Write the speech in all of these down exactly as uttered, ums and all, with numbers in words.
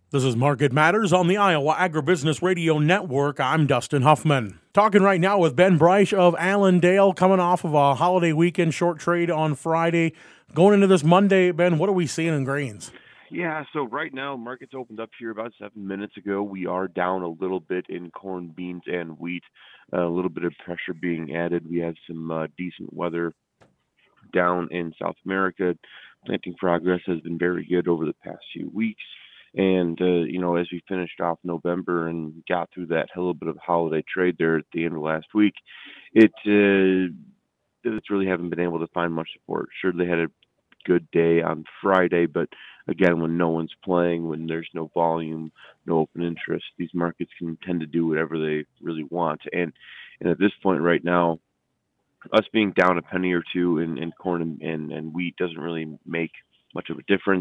This is Market Matters on the Iowa Agribusiness Radio Network. I'm Dustin Huffman. Talking right now with Ben Breisch of Allendale, coming off of a holiday weekend short trade on Friday. Going into this Monday, Ben, what are we seeing in grains? Yeah, so right now, markets opened up here about seven minutes ago. We are down a little bit in corn, beans, and wheat. Uh, a little bit of pressure being added. We have some uh, decent weather down in South America. Planting progress has been very good over the past few weeks. And, uh, you know, as we finished off November and got through that little bit of holiday trade there at the end of last week, it uh, it's really haven't been able to find much support. Sure, they had a good day on Friday, but again, when no one's playing, when there's no volume, no open interest, these markets can tend to do whatever they really want. And and at this point right now, us being down a penny or two in, in corn and, and, and wheat doesn't really make much of a difference.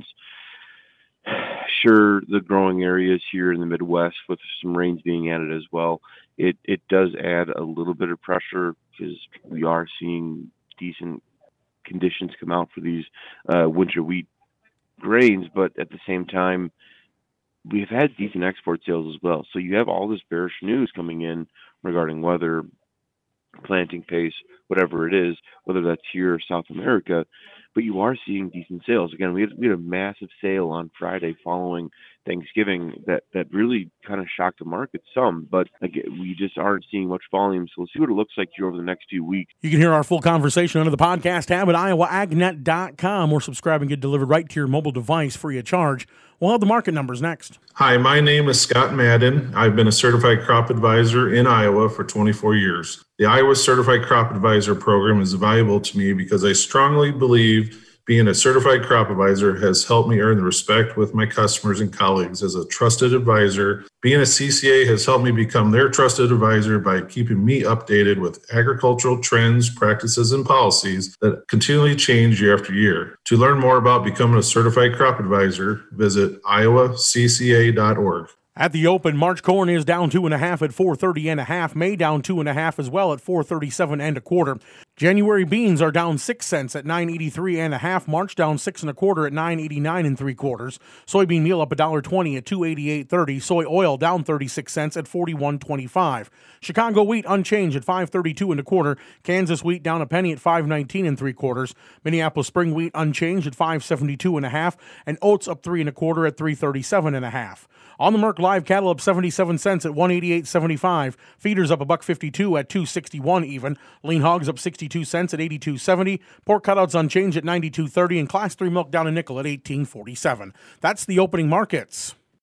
Sure, the growing areas here in the Midwest with some rains being added as well, it, it does add a little bit of pressure because we are seeing decent conditions come out for these uh, winter wheat grains, but at the same time, we've had decent export sales as well. So you have all this bearish news coming in regarding weather, planting pace, whatever it is, whether that's here or South America, but you are seeing decent sales. Again, we had, we had a massive sale on Friday following Thanksgiving that, that really kind of shocked the market some, but again, we just aren't seeing much volume, so we'll see what it looks like here over the next few weeks. You can hear our full conversation under the podcast tab at iowa ag net dot com or subscribe and get delivered right to your mobile device free of charge. We'll have the market numbers next. Hi, my name is Scott Madden. I've been a certified crop advisor in Iowa for twenty-four years. The Iowa Certified Crop Advisor program is valuable to me because I strongly believe being a certified crop advisor has helped me earn the respect with my customers and colleagues as a trusted advisor. Being a C C A has helped me become their trusted advisor by keeping me updated with agricultural trends, practices, and policies that continually change year after year. To learn more about becoming a certified crop advisor, visit iowa c c a dot org. At the open, March corn is down two and a half at four thirty and a half. May down two and a half as well at four thirty-seven and a quarter. January beans are down six cents at nine eighty-three and a half. March down six and a quarter at nine eighty-nine and three quarters. Soybean meal up a dollar twenty at two eighty-eight thirty. Soy oil down thirty-six cents at forty-one twenty-five. Chicago wheat unchanged at five thirty-two and a quarter. Kansas wheat down a penny at five nineteen and three quarters. Minneapolis spring wheat unchanged at five seventy-two and a half, and oats up three and a quarter at three thirty-seven and a half. On the Merck live cattle up seventy-seven cents at one eighty-eight seventy-five. Feeders up a buck fifty-two at two sixty-one even. Lean hogs up sixty-two cents at eighty-two seventy. Pork cutouts unchanged at ninety-two thirty, and class three milk down a nickel at eighteen forty-seven. That's the opening markets.